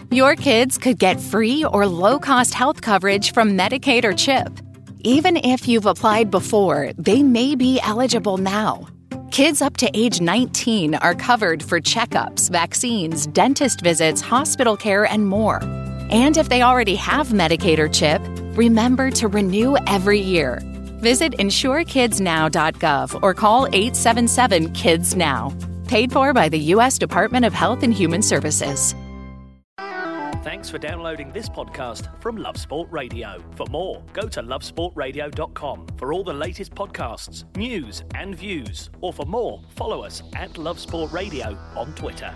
Your kids could get free or low-cost health coverage from Medicaid or CHIP. Even if you've applied before, they may be eligible now. Kids up to age 19 are covered for checkups, vaccines, dentist visits, hospital care, and more. And if they already have Medicaid or CHIP, remember to renew every year. Visit insurekidsnow.gov or call 877-KIDS-NOW. Paid for by the U.S. Department of Health and Human Services. Thanks for downloading this podcast from Love Sport Radio. For more, go to lovesportradio.com for all the latest podcasts, news and views. Or for more, follow us at Love Sport Radio on Twitter.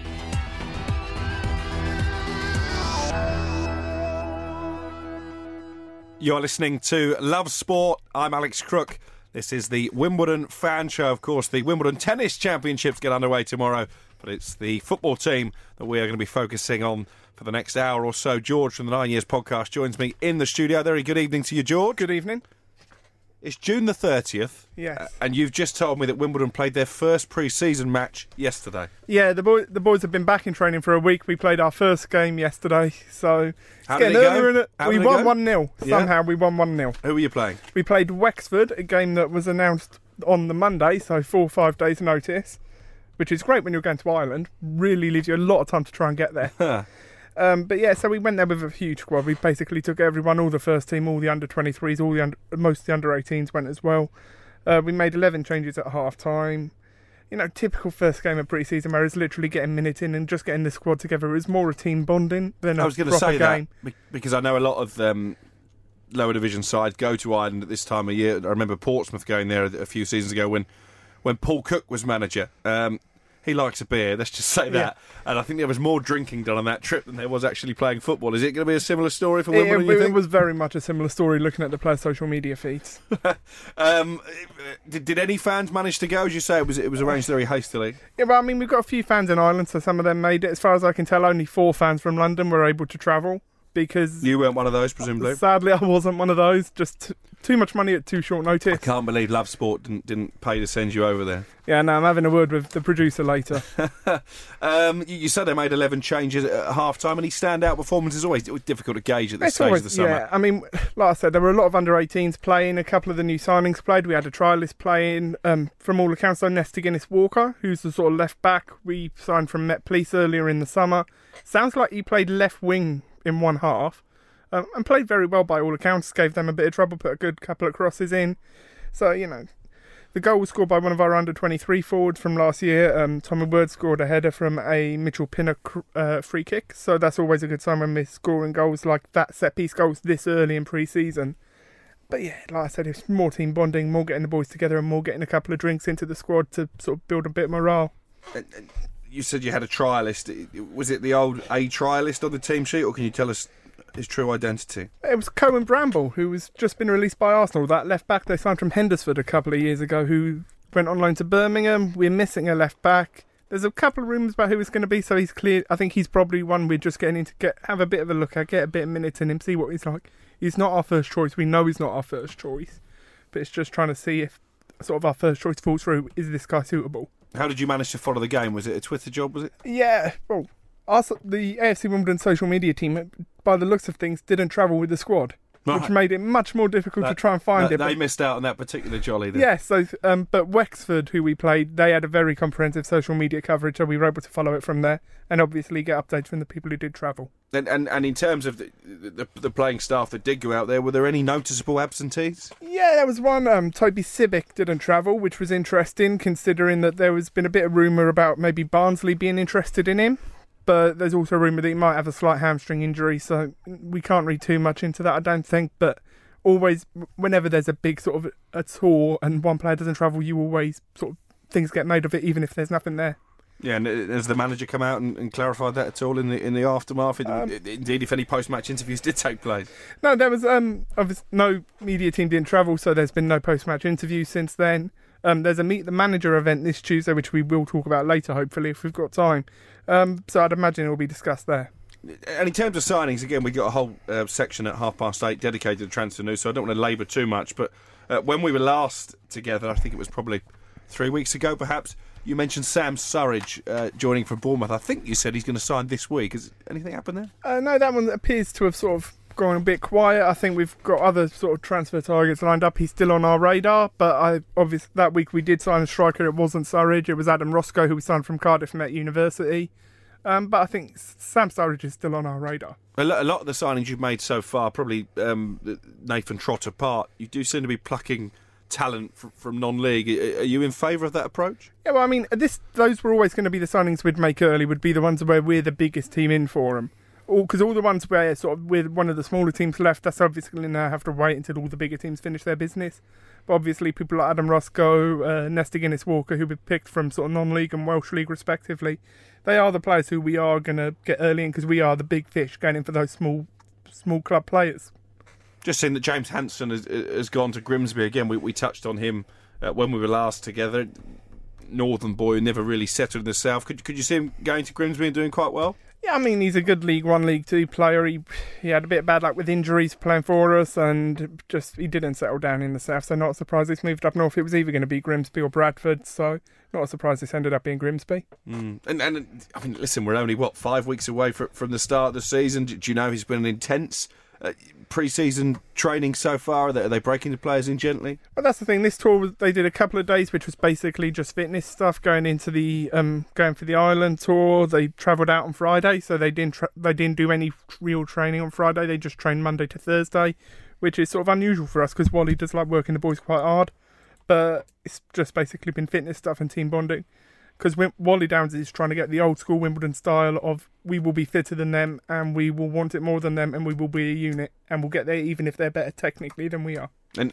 You're listening to Love Sport. I'm Alex Crook. This is the Wimbledon Fan Show. Of course, the Wimbledon Tennis Championships get underway tomorrow, but it's the football team that we are going to be focusing on for the next hour or so. George from the 9 Years podcast joins me in the studio. Very good evening to you, George. Good evening. It's June the 30th. Yes. And you've just told me that Wimbledon played their first pre-season match yesterday. Yeah, the boys have been back in training for a week. We played our first game yesterday, so How did it go? We won 1-0. Somehow we won 1-0. Who were you playing? We played Wexford, a game that was announced on the Monday, so 4 or 5 days notice, which is great when you're going to Ireland. Really leaves you a lot of time to try and get there. But yeah, so we went there with a huge squad. We basically took everyone, all the first team, all the under-23s, most of the under-18s went as well. We made 11 changes at half-time. You know, typical first game of pre-season where it's literally getting minutes in and just getting the squad together. It was more a team bonding than a proper game. I was going to say that because I know a lot of lower division sides go to Ireland at this time of year. I remember Portsmouth going there a few seasons ago when Paul Cook was manager. He likes a beer, let's just say that. Yeah. And I think there was more drinking done on that trip than there was actually playing football. Is it going to be a similar story for Wimbledon, you think? It was very much a similar story looking at the players' social media feeds. Did any fans manage to go? As you say, it was arranged very hastily. Yeah, well, I mean, we've got a few fans in Ireland, so some of them made it. As far as I can tell, only 4 fans from London were able to travel. Because you weren't one of those, presumably. Sadly, I wasn't one of those. Just too much money at too short notice. I can't believe Love Sport didn't pay to send you over there. Yeah, no, I'm having a word with the producer later. You said they made 11 changes at half-time. Any standout performances? Always difficult to gauge at this stage of the summer. Yeah, I mean, like I said, there were a lot of under-18s playing. A couple of the new signings played. We had a trialist playing. From all accounts, though, Nesta Guinness-Walker, who's the sort of left-back we signed from Met Police earlier in the summer. Sounds like he played left wing in one half. And played very well by all accounts, gave them a bit of trouble, put a good couple of crosses in. So, you know, the goal was scored by one of our under-23 forwards from last year. Tommy Word scored a header from a Mitchell Pinner free kick. So that's always a good sign when we're scoring goals like that, set-piece goals this early in pre-season. But yeah, like I said, it's more team bonding, more getting the boys together and more getting a couple of drinks into the squad to sort of build a bit of morale. You said you had a trialist. Was it the old A trialist on the team sheet, or can you tell us his true identity? It was Cohen Bramble, who was just been released by Arsenal. That left back they signed from Hendersford a couple of years ago, who went on loan to Birmingham. We're missing a left back. There's a couple of rumours about who it's going to be, so he's clear. I think he's probably one we're just getting in to have a bit of a look at, get a bit of minutes in him, see what he's like. He's not our first choice. We know he's not our first choice, but it's just trying to see if sort of our first choice falls through. Is this guy suitable? How did you manage to follow the game? Was it a Twitter job, was it? Yeah, well, the AFC Wimbledon social media team, by the looks of things, didn't travel with the squad, which made it much more difficult to try and find it. They missed out on that particular jolly then. Yes, but Wexford, who we played, they had a very comprehensive social media coverage, so we were able to follow it from there and obviously get updates from the people who did travel. And in terms of the playing staff that did go out there, were there any noticeable absentees? Yeah, there was one. Toby Sibic didn't travel, which was interesting, considering that there was been a bit of rumour about maybe Barnsley being interested in him. But there's also a rumour that he might have a slight hamstring injury, so we can't read too much into that, I don't think. But always, whenever there's a big sort of a tour and one player doesn't travel, you always sort of things get made of it, even if there's nothing there. Yeah, and has the manager come out and clarified that at all in the aftermath? Indeed, if any post-match interviews did take place? No, there was obviously no media team didn't travel, so there's been no post-match interviews since then. There's a Meet the Manager event this Tuesday, which we will talk about later, hopefully, if we've got time. So I'd imagine it will be discussed there. And in terms of signings, again, we've got a whole section at 8:30 dedicated to transfer news, so I don't want to labour too much. But when we were last together, I think it was probably 3 weeks ago, perhaps, You mentioned Sam Surridge joining from Bournemouth. I think you said he's going to sign this week. Has anything happened there? No, that one appears to have sort of gone a bit quiet. I think we've got other sort of transfer targets lined up. He's still on our radar, but obviously that week we did sign a striker. It wasn't Surridge, it was Adam Roscoe, who we signed from Cardiff Met University. But I think Sam Surridge is still on our radar. A lot of the signings you've made so far, probably Nathan Trott apart, you do seem to be plucking talent from non-league. Are you in favour of that approach? Yeah, well, I mean, those were always going to be the signings we'd make early, would be the ones where we're the biggest team in for them. Because all the ones where sort of we're one of the smaller teams left, that's obviously going to have to wait until all the bigger teams finish their business. But obviously people like Adam Roscoe, Nesta Guinness-Walker, who we picked from sort of non-league and Welsh League respectively, they are the players who we are going to get early in because we are the big fish going in for those small club players. Just seeing that James Hansen has gone to Grimsby again. We touched on him when we were last together. Northern boy who never really settled in the south. Could you see him going to Grimsby and doing quite well? Yeah, I mean, he's a good League 1, League 2 player. He had a bit of bad luck with injuries playing for us, and he didn't settle down in the south, so not a surprise he's moved up north. It was either going to be Grimsby or Bradford, so not a surprise this ended up being Grimsby. And I mean, listen, we're only, 5 weeks away from the start of the season. Do you know he's been an intense pre-season training so far? Are they breaking the players in gently? Well, that's the thing. This tour they did a couple of days, which was basically just fitness stuff. Going into the going for the Ireland tour, they travelled out on Friday, so they didn't do any real training on Friday. They just trained Monday to Thursday, which is sort of unusual for us because Wally does like working the boys quite hard. But it's just basically been fitness stuff and team bonding. Because Wally Downs is trying to get the old school Wimbledon style of we will be fitter than them and we will want it more than them and we will be a unit and we'll get there even if they're better technically than we are.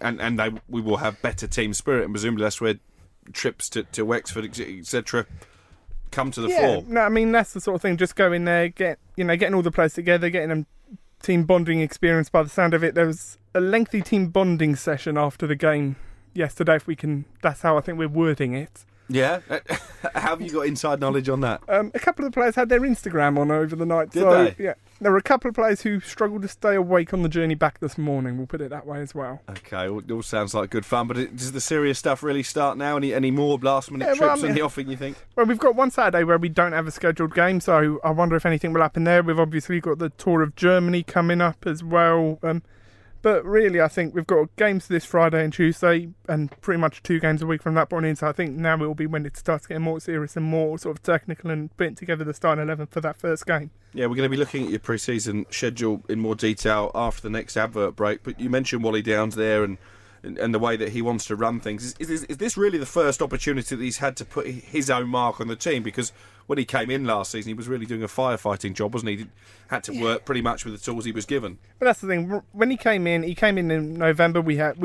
And we will have better team spirit, and presumably that's where trips to Wexford, etc., come to the fore. No, I mean that's the sort of thing. Just go in there, getting all the players together, getting them team bonding experience. By the sound of it, there was a lengthy team bonding session after the game yesterday. If we can, that's how I think we're wording it. Yeah? How have you got inside knowledge on that? A couple of the players had their Instagram on over the night. Did they? Yeah. There were a couple of players who struggled to stay awake on the journey back this morning, we'll put it that way as well. Okay, it all sounds like good fun, but does the serious stuff really start now? Any more last-minute trips in the offing, you think? Well, we've got one Saturday where we don't have a scheduled game, so I wonder if anything will happen there. We've obviously got the Tour of Germany coming up as well. But really, I think we've got games this Friday and Tuesday, and pretty much 2 games a week from that point in. So I think now it will be when it starts getting more serious and more sort of technical and putting together the starting 11 for that first game. Yeah, we're going to be looking at your pre-season schedule in more detail after the next advert break. But you mentioned Wally Downs there and the way that he wants to run things. Is this really the first opportunity that he's had to put his own mark on the team? Because when he came in last season, he was really doing a firefighting job, wasn't he? He had to work pretty much with the tools he was given. But that's the thing. When he came in November.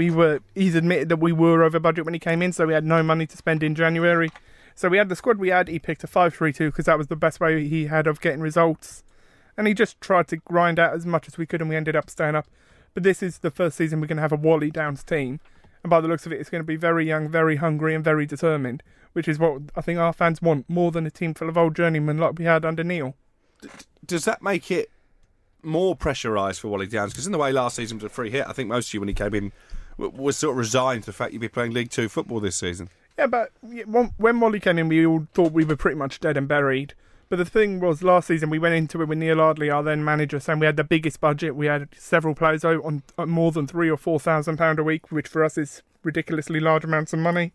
He's admitted that we were over budget when he came in, so we had no money to spend in January. So we had the squad we had. He picked a 5-3-2 because that was the best way he had of getting results. And he just tried to grind out as much as we could, and we ended up staying up. But this is the first season we're going to have a Wally Downs team. And by the looks of it, it's going to be very young, very hungry and very determined, which is what I think our fans want, more than a team full of old journeymen like we had under Neil. Does that make it more pressurised for Wally Downs? Because in the way last season was a free hit, I think most of you, when he came in, was sort of resigned to the fact you'd be playing League 2 football this season. Yeah, but when Wally came in, we all thought we were pretty much dead and buried. But the thing was, last season we went into it with Neil Ardley, our then manager, saying we had the biggest budget. We had several players out on more than £3,000 or £4,000 a week, which for us is ridiculously large amounts of money.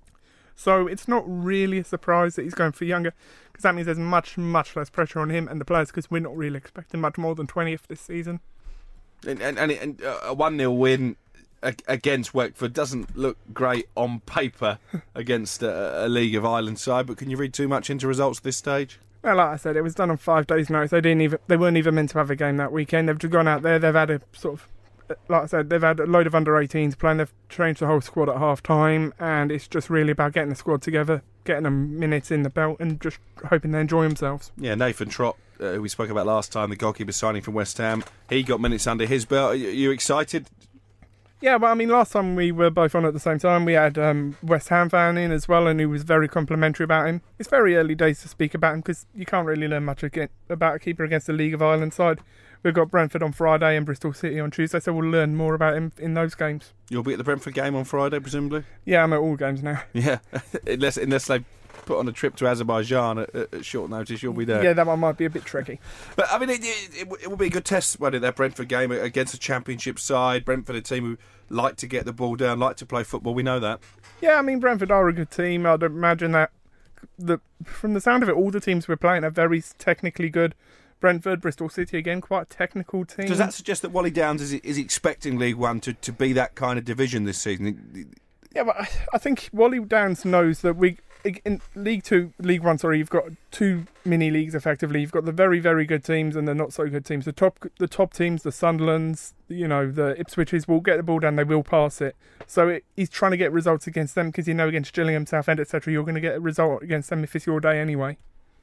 So it's not really a surprise that he's going for younger, because that means there's much, much less pressure on him and the players, because we're not really expecting much more than 20th this season. And a 1-0 win against Wexford doesn't look great on paper against a League of Ireland side, but can you read too much into results at this stage? Well, like I said, it was done on 5 days' notice. They weren't even meant to have a game that weekend. They've just gone out there. They've had a sort of, like I said, they've had a load of under-18s playing. They've changed the whole squad at half-time, and it's just really about getting the squad together, getting them minutes in the belt, and just hoping they enjoy themselves. Yeah, Nathan Trott, who we spoke about last time, the goalkeeper signing from West Ham, he got minutes under his belt. Are you excited? Yeah, well, I mean, last time we were both on at the same time, we had West Ham fan in as well, and he was very complimentary about him. It's very early days to speak about him, because you can't really learn much about a keeper against the League of Ireland side. We've got Brentford on Friday and Bristol City on Tuesday, so we'll learn more about him in those games. You'll be at the Brentford game on Friday, presumably? Yeah, I'm at all games now. Yeah, unless they put on a trip to Azerbaijan at short notice, you'll be there. Yeah, that one might be a bit tricky. But, I mean, it will be a good test, won't it, that Brentford game against a championship side. Brentford, a team who like to get the ball down, like to play football. We know that. Yeah, I mean, Brentford are a good team. I'd imagine that from the sound of it, all the teams we're playing are very technically good. Brentford, Bristol City, again, quite a technical team. Does that suggest that Wally Downs is expecting League One to be that kind of division this season? Yeah, but I think Wally Downs knows that in League 1, you've got two mini leagues effectively. You've got the very, very good teams and the not so good teams. The top teams, the Sunderlands, the Ipswiches will get the ball down. They will pass it. So he's trying to get results against them because against Gillingham, Southend, etc. You're going to get a result against them if it's your day anyway.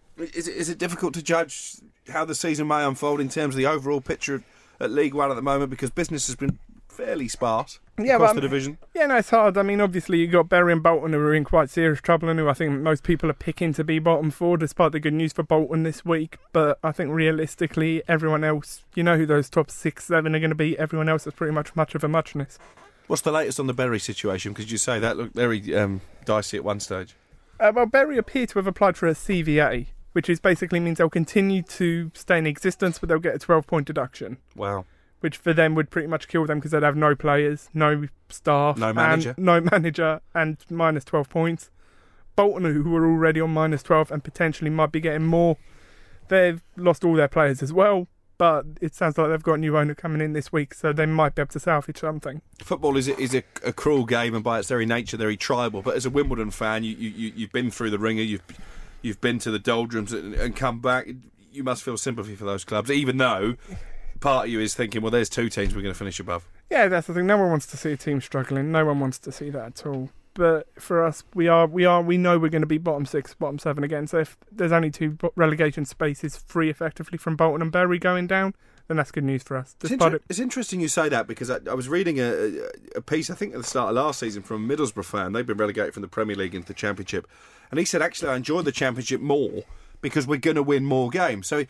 Is it difficult to judge how the season may unfold in terms of the overall picture at League One at the moment, because business has been fairly sparse across the division? Yeah, no, it's hard. I mean, obviously you've got Bury and Bolton who are in quite serious trouble and who I think most people are picking to be bottom four, despite the good news for Bolton this week. But I think realistically, everyone else, you know who those top 6, 7 are going to be. Everyone else is pretty much of a muchness. What's the latest on the Bury situation? Because you say that looked very dicey at one stage. Well, Bury appear to have applied for a CVA, which basically means they'll continue to stay in existence, but they'll get a 12-point deduction. Wow. Which for them would pretty much kill them because they'd have no players, no staff, no manager, and minus 12 points. Bolton, who were already on minus 12 and potentially might be getting more, they've lost all their players as well. But it sounds like they've got a new owner coming in this week, so they might be able to salvage something. Football is a cruel game, and by its very nature, very tribal. But as a Wimbledon fan, you've been through the ringer, you've been to the doldrums and come back. You must feel sympathy for those clubs, even though part of you is thinking, well, there's two teams we're going to finish above. Yeah, that's the thing. No one wants to see a team struggling. No one wants to see that at all. But for us, we know we're going to be bottom 6, bottom 7 again. So if there's only 2 relegation spaces free effectively from Bolton and Bury going down, then that's good news for us. It's interesting you say that, because I was reading a piece, I think at the start of last season, from a Middlesbrough fan. They've been relegated from the Premier League into the Championship. And he said, actually, I enjoyed the Championship more because we're going to win more games. So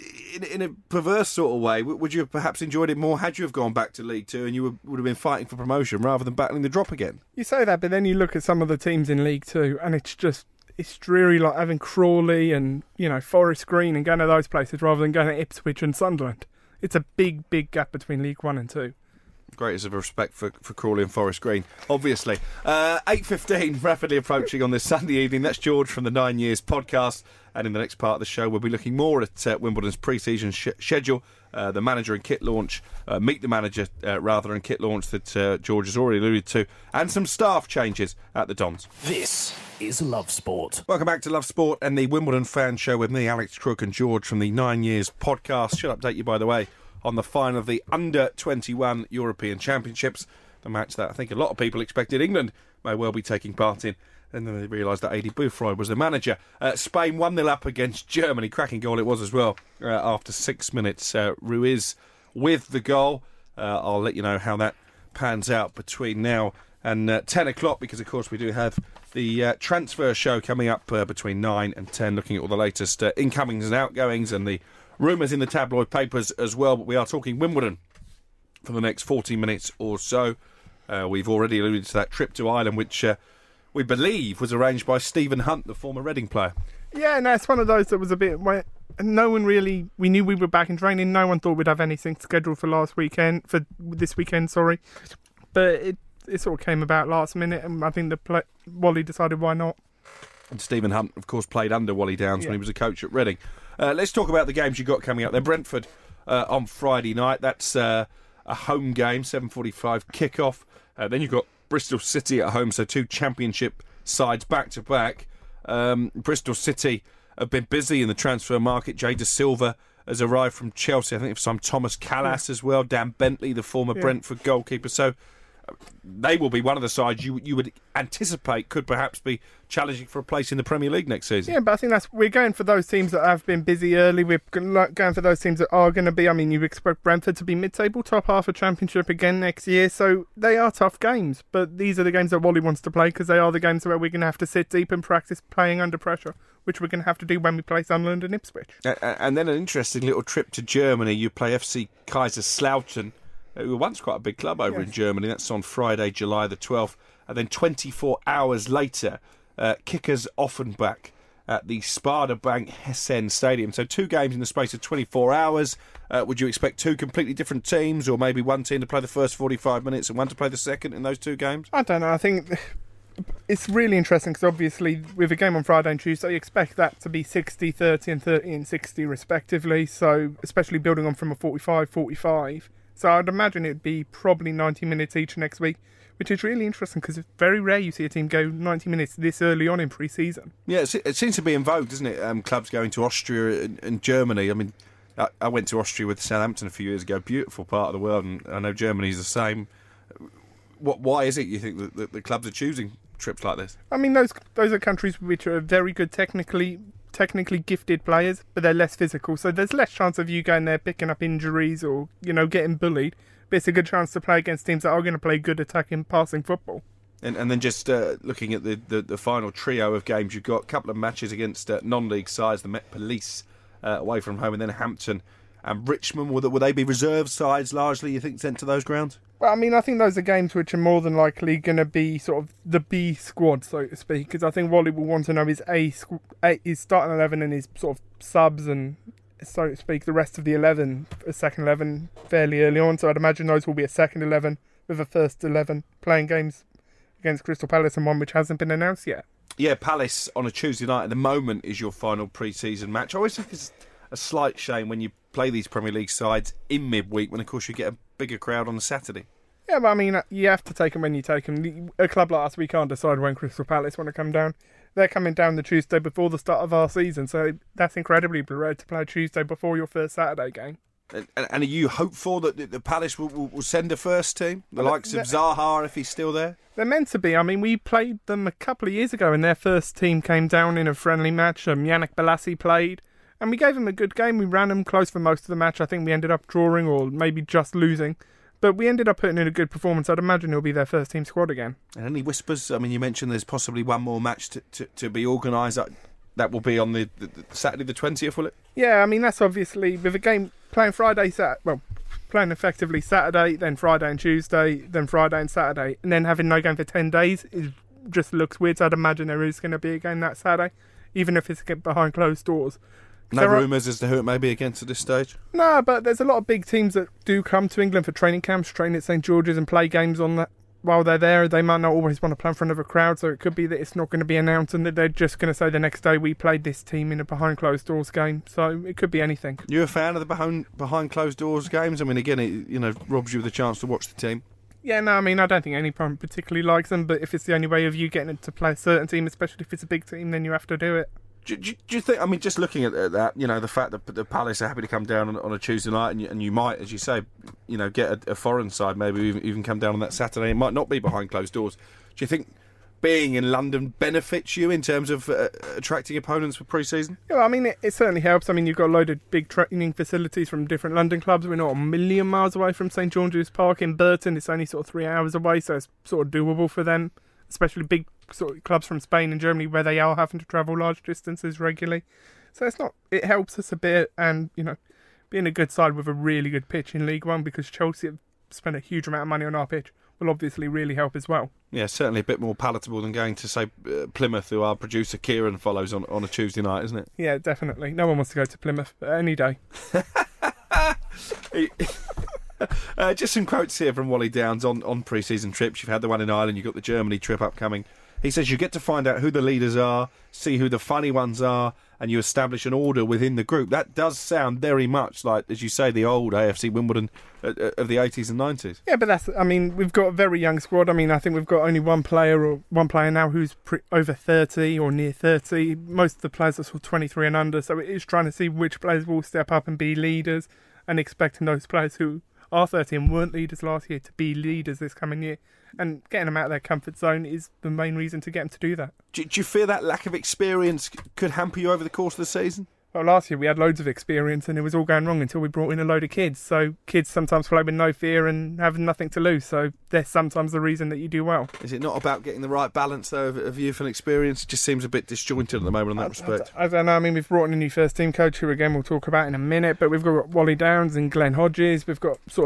in a perverse sort of way, would you have perhaps enjoyed it more had you have gone back to League 2 and you would have been fighting for promotion rather than battling the drop again? You say that, but then you look at some of the teams in League 2 and it's dreary, like having Crawley and, Forest Green and going to those places rather than going to Ipswich and Sunderland. It's a big, big gap between League 1 and 2. Greatest of respect for Crawley and Forest Green, obviously. 8:15, rapidly approaching on this Sunday evening. That's George from the 9 Years podcast. And in the next part of the show, we'll be looking more at Wimbledon's pre-season schedule, the manager and kit launch, meet the manager and kit launch that George has already alluded to, and some staff changes at the Dons. This is Love Sport. Welcome back to Love Sport and the Wimbledon Fan Show with me, Alex Crook, and George from the 9 Years podcast. Should update you, by the way, on the final of the Under-21 European Championships, the match that I think a lot of people expected England may well be taking part in. And then they realised that Adi Bufroy was the manager. Spain 1-0 up against Germany. Cracking goal it was as well after 6 minutes. Ruiz with the goal. I'll let you know how that pans out between now and 10 o'clock, because, of course, we do have the transfer show coming up between 9 and 10, looking at all the latest incomings and outgoings and the rumours in the tabloid papers as well. But we are talking Wimbledon for the next 40 minutes or so. We've already alluded to that trip to Ireland, which we believe was arranged by Stephen Hunt, the former Reading player. Yeah, no, it's one of those that was a bit... No one really... We knew we were back in training. No one thought we'd have anything scheduled for this weekend, sorry. But it sort of came about last minute, and I think Wally decided why not. And Stephen Hunt, of course, played under Wally Downs when he was a coach at Reading. Let's talk about the games you've got coming up. They're Brentford on Friday night. That's a home game, 7:45 kickoff. Then you've got Bristol City at home, so 2 championship sides back-to-back. Bristol City have been busy in the transfer market. Jay Da Silva has arrived from Chelsea. I think there's some Thomas Callas as well. Dan Bentley, the former Brentford goalkeeper. So they will be one of the sides you would anticipate could perhaps be challenging for a place in the Premier League next season. Yeah, but I think we're going for those teams that have been busy early. We're going for those teams that are going to be... I mean, you expect Brentford to be mid-table, top half of Championship again next year, so they are tough games. But these are the games that Wally wants to play, because they are the games where we're going to have to sit deep and practice playing under pressure, which we're going to have to do when we play Sunderland and Ipswich. And then an interesting little trip to Germany. You play FC Kaiserslautern, who were once quite a big club over in Germany. That's on Friday, July the 12th. And then 24 hours later, Kickers Offenbach at the Sparta Bank Hessen Stadium. So 2 games in the space of 24 hours. Would you expect 2 completely different teams, or maybe one team to play the first 45 minutes and one to play the second in those 2 games? I don't know. I think it's really interesting because obviously with a game on Friday and Tuesday, you expect that to be 60-30 and 30-60 respectively. So especially building on from a 45-45. So I'd imagine it'd be probably 90 minutes each next week, which is really interesting because it's very rare you see a team go 90 minutes this early on in pre-season. Yeah, it seems to be in vogue, doesn't it? Clubs going to Austria and Germany. I mean, I went to Austria with Southampton a few years ago. Beautiful part of the world, and I know Germany's the same. Why is it you think that the clubs are choosing trips like this? I mean, those are countries which are very good technically gifted players, but they're less physical, so there's less chance of you going there picking up injuries or, getting bullied. But it's a good chance to play against teams that are going to play good attacking, passing football. And then just looking at the final trio of games, you've got a couple of matches against non-league sides, the Met Police away from home, and then Hampton and Richmond. Will they be reserve sides largely, you think, sent to those grounds? Well, I mean, I think those are games which are more than likely going to be sort of the B squad, so to speak, because I think Wally will want to know his his starting 11 and his sort of subs and, so to speak, the rest of the 11, a second 11 fairly early on. So I'd imagine those will be a second 11 with a first 11 playing games against Crystal Palace, and one which hasn't been announced yet. Yeah, Palace on a Tuesday night at the moment is your final pre-season match. I always think it's a slight shame when you play these Premier League sides in midweek when, of course, you get a bigger crowd on a Saturday. Yeah, but I mean, you have to take them when you take them. A club like us, we can't decide when Crystal Palace want to come down. They're coming down the Tuesday before the start of our season, so that's incredibly rare to play Tuesday before your first Saturday game. And are you hopeful that the Palace will send a first team? The likes of Zaha, if he's still there? They're meant to be. I mean, we played them a couple of years ago, and their first team came down in a friendly match. Yannick Bolasie played, and we gave them a good game. We ran them close for most of the match. I think we ended up drawing or maybe just losing. But we ended up putting in a good performance. I'd imagine it'll be their first team squad again. And any whispers? I mean, you mentioned there's possibly one more match to be organised. That will be on the Saturday the 20th, will it? Yeah, I mean, that's obviously with a game playing playing effectively Saturday, then Friday and Tuesday, then Friday and Saturday, and then having no game for 10 days just looks weird. So I'd imagine there is going to be a game that Saturday, even if it's behind closed doors. No rumours as to who it may be against at this stage? No, but there's a lot of big teams that do come to England for training camps, train at St George's and play games on that while they're there. They might not always want to play in front of a crowd, so it could be that it's not going to be announced and that they're just going to say the next day we played this team in a behind closed doors game. So it could be anything. You're a fan of the behind closed doors games? I mean, again, it robs you of the chance to watch the team. Yeah, no, I mean, I don't think anyone particularly likes them, but if it's the only way of you getting to play a certain team, especially if it's a big team, then you have to do it. Do you think, I mean, just looking at that, the fact that the Palace are happy to come down on a Tuesday night and you might, as you say, get a foreign side, maybe even come down on that Saturday, it might not be behind closed doors. Do you think being in London benefits you in terms of attracting opponents for pre-season? Yeah, I mean, it certainly helps. I mean, you've got a load of big training facilities from different London clubs. We're not a million miles away from St George's Park in Burton. It's only sort of 3 hours away, so it's sort of doable for them, especially big sort of clubs from Spain and Germany where they are having to travel large distances regularly. So it helps us a bit, and being a good side with a really good pitch in League One, because Chelsea have spent a huge amount of money on our pitch, will obviously really help as well. Yeah, certainly a bit more palatable than going to, say, Plymouth, who our producer Kieran follows on a Tuesday night, isn't it? Yeah, definitely. No one wants to go to Plymouth any day. Just some quotes here from Wally Downs on pre-season trips. You've had the one in Ireland, you've got the Germany trip upcoming. He says you get to find out who the leaders are, see who the funny ones are, and you establish an order within the group. That does sound very much like, as you say, the old AFC Wimbledon of the 80s and 90s. Yeah, but we've got a very young squad. I mean, I think we've got only one player now who's over 30 or near 30. Most of the players are sort of 23 and under, so it is trying to see which players will step up and be leaders, and expecting those players who are 30 and weren't leaders last year to be leaders this coming year. And getting them out of their comfort zone is the main reason to get them to do that. Do you fear that lack of experience could hamper you over the course of the season? Well, last year we had loads of experience and it was all going wrong until we brought in a load of kids. So kids sometimes play with no fear and have nothing to lose. So they're sometimes the reason that you do well. Is it not about getting the right balance, though, of youth and experience? It just seems a bit disjointed at the moment in that respect. I don't know. I mean, we've brought in a new first team coach who, again, we'll talk about in a minute. But we've got Wally Downs and Glenn Hodges. We've got sort of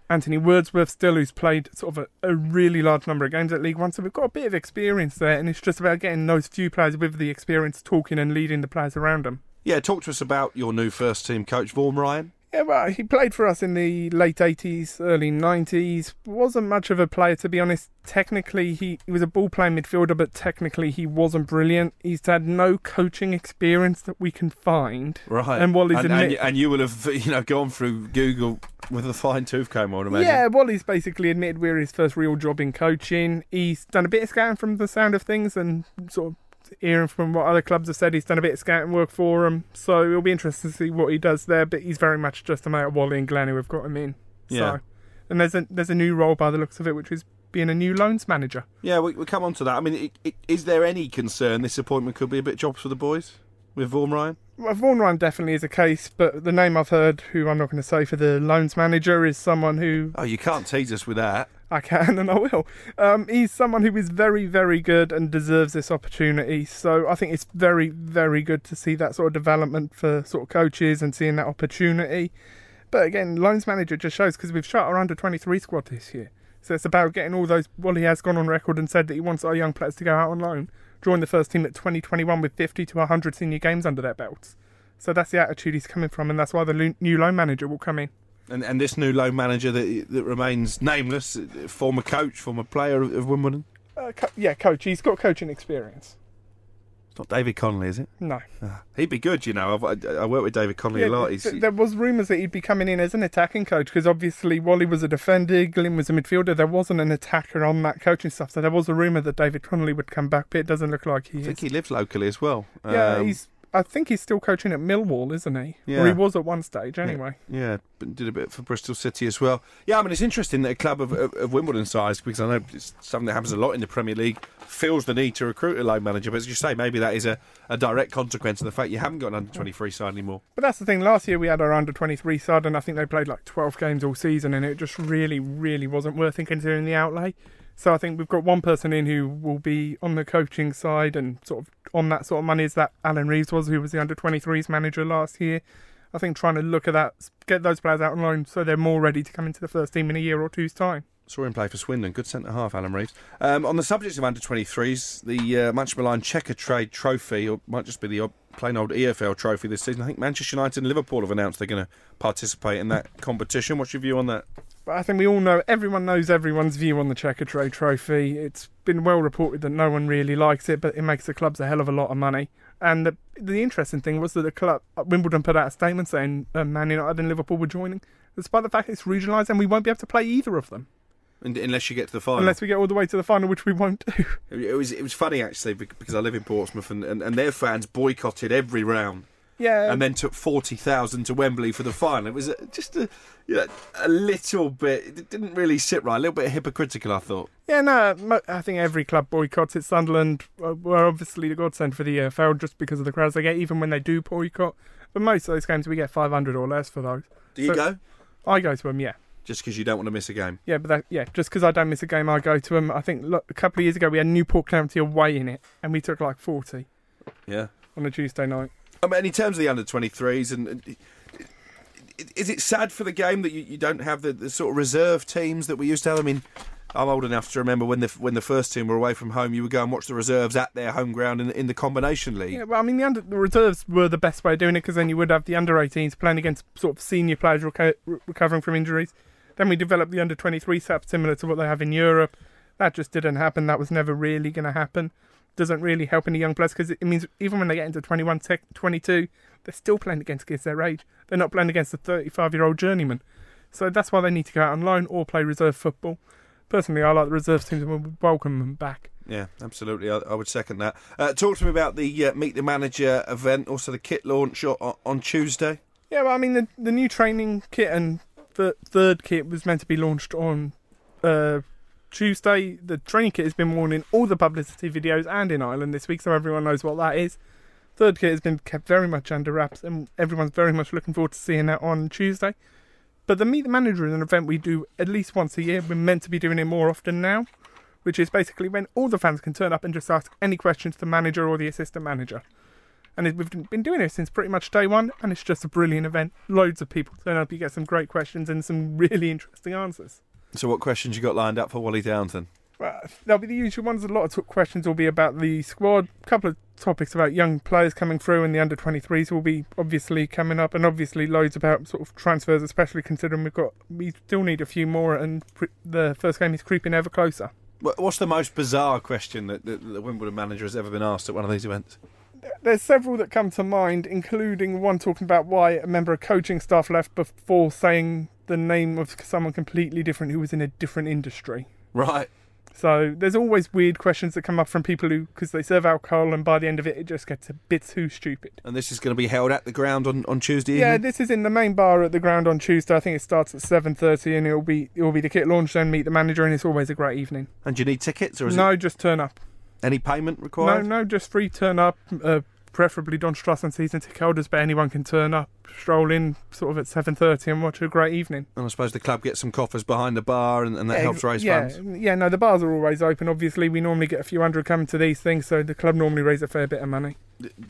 Anthony Wordsworth still, who's played sort of a really large number of games at League One. So we've got a bit of experience there, and it's just about getting those few players with the experience talking and leading the players around them. Yeah, talk to us about your new first team coach, Vaughan Ryan. Yeah, well, he played for us in the late 80s, early 90s. Wasn't much of a player, to be honest. Technically, he was a ball-playing midfielder, but technically he wasn't brilliant. He's had no coaching experience that we can find. Right. And Wally's and you will have gone through Google with a fine-tooth comb, I would imagine. Yeah, Wally's basically admitted we're his first real job in coaching. He's done a bit of scouting from the sound of things, and sort of hearing from what other clubs have said, he's done a bit of scouting work for them, so it'll be interesting to see what he does there. But he's very much just a mate of Wally and Glenn who have got him in. Yeah. So, and there's a new role by the looks of it, which is being a new loans manager. Yeah, we'll come on to that. I mean, is there any concern this appointment could be a bit jobs for the boys with Vaughan Ryan? Well, Vaughan Ryan definitely is a case, but the name I've heard, who I'm not going to say for the loans manager, is someone who... Oh, you can't tease us with that. I can and I will. He's someone who is very, very good and deserves this opportunity. So I think it's very, very good to see that sort of development for sort of coaches and seeing that opportunity. But again, loans manager just shows, because we've shot our under-23 squad this year. So it's about getting all those... Wally has gone on record and said that he wants our young players to go out on loan, join the first team at 2021 with 50 to 100 senior games under their belts. So that's the attitude he's coming from, and that's why the new loan manager will come in. And this new loan manager that remains nameless, former coach, former player of Wimbledon? Coach. He's got coaching experience. It's not David Connolly, is it? No. He'd be good, you know. I work with David Connolly a lot. There was rumours that he'd be coming in as an attacking coach, because obviously Wally was a defender, Glyn was a midfielder. There wasn't an attacker on that coaching stuff, so there was a rumour that David Connolly would come back, but it doesn't look like he is. I think he lives locally as well. Yeah, I think he's still coaching at Millwall, isn't he? Yeah. Or he was at one stage, anyway. Yeah, but did a bit for Bristol City as well. Yeah, I mean, it's interesting that a club of Wimbledon size, because I know it's something that happens a lot in the Premier League, feels the need to recruit a loan manager. But as you say, maybe that is a direct consequence of the fact you haven't got an under-23 side anymore. But that's the thing. Last year we had our under-23 side, and I think they played like 12 games all season, and it just really, really wasn't worth it considering the outlay. So I think we've got one person in who will be on the coaching side and sort of on that sort of money, as that Alan Reeves was, who was the under-23s manager last year. I think trying to look at that, get those players out on loan so they're more ready to come into the first team in a year or two's time. Saw him play for Swindon. Good centre-half, Alan Reeves. On the subject of under-23s, the much maligned Checkatrade Trophy, or might just be the plain old EFL Trophy this season. I think Manchester United and Liverpool have announced they're going to participate in that competition. What's your view on that? But I think we all know, everyone knows everyone's view on the Checkatrade Trophy. It's been well reported that no one really likes it, but it makes the clubs a hell of a lot of money. And the interesting thing was that the club, Wimbledon, put out a statement saying Man United and Liverpool were joining, despite the fact it's regionalised and we won't be able to play either of them. Unless you get to the final. Unless we get all the way to the final, which we won't do. It was funny, actually, because I live in Portsmouth and their fans boycotted every round. Yeah. And then took 40,000 to Wembley for the final. It was just a little bit... It didn't really sit right. A little bit hypocritical, I thought. Yeah, no, I think every club boycotts it. Sunderland were obviously the godsend for the EFL just because of the crowds they get, even when they do boycott. But most of those games, we get 500 or less for those. Do you go? I go to them, yeah. Just because you don't want to miss a game? Yeah, just because I don't miss a game, I go to them. I think a couple of years ago, we had Newport County away in it, and we took like 40. Yeah. On a Tuesday night. I mean, in terms of the under-23s, and is it sad for the game that you don't have the sort of reserve teams that we used to have? I mean, I'm old enough to remember when the first team were away from home, you would go and watch the reserves at their home ground in the combination league. Yeah, well, I mean, the reserves were the best way of doing it, because then you would have the under-18s playing against sort of senior players recovering from injuries. Then we developed the under-23 setup similar to what they have in Europe. That just didn't happen. That was never really going to happen. Doesn't really help any young players, because it means even when they get into 21, 22, they're still playing against their age. They're not playing against a 35-year-old journeyman. So that's why they need to go out on loan or play reserve football. Personally, I like the reserve teams and we'll welcome them back. Yeah, absolutely. I would second that. Talk to me about the Meet the Manager event, also the kit launch on Tuesday. Yeah, well, I mean, the new training kit and the third kit was meant to be launched on Tuesday. The training kit has been worn in all the publicity videos and in Ireland this week, so everyone knows what that is. Third kit has been kept very much under wraps, and everyone's very much looking forward to seeing that on Tuesday. But the Meet the Manager is an event we do at least once a year. We're meant to be doing it more often now, which is basically when all the fans can turn up and just ask any questions to the manager or the assistant manager. And we've been doing it since pretty much day one, and it's just a brilliant event. Loads of people turn up, you get some great questions and some really interesting answers. So what questions you got lined up for Wally Downs then? Well, there'll be the usual ones. A lot of questions will be about the squad. A couple of topics about young players coming through, and the under-23s will be obviously coming up, and obviously loads about sort of transfers, especially considering we still need a few more, and the first game is creeping ever closer. What's the most bizarre question that the Wimbledon manager has ever been asked at one of these events? There's several that come to mind, including one talking about why a member of coaching staff left before saying the name of someone completely different who was in a different industry. Right. So there's always weird questions that come up from people who, because they serve alcohol, and by the end of it just gets a bit too stupid. And this is going to be held at the ground on Tuesday evening? Yeah, this is in the main bar at the ground on Tuesday. I think it starts at 7:30, and it will be the kit launch, then meet the manager, and it's always a great evening. And do you need tickets, or is No, it just turn up. any payment required? No, just free turn up. Preferably Donstrassen season ticket holders, but anyone can turn up, stroll in sort of at 7:30 and watch a great evening. And I suppose the club gets some coffers behind the bar, and that helps raise funds. Yeah, no, the bars are always open. Obviously, we normally get a few hundred coming to these things, so the club normally raise a fair bit of money.